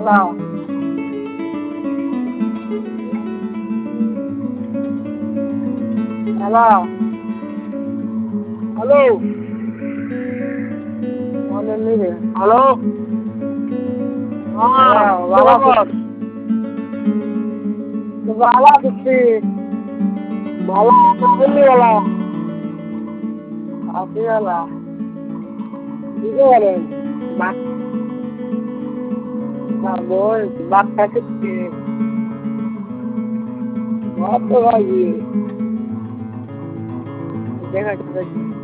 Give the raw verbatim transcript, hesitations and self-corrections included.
hello hello hello hello হ্যাঁ ভালো ভালো আছি ভালো বললি ভালো আছি ভালো বুঝতে পারেন বল বাদ খাচ্ছি ভাত তো ভাই দেখা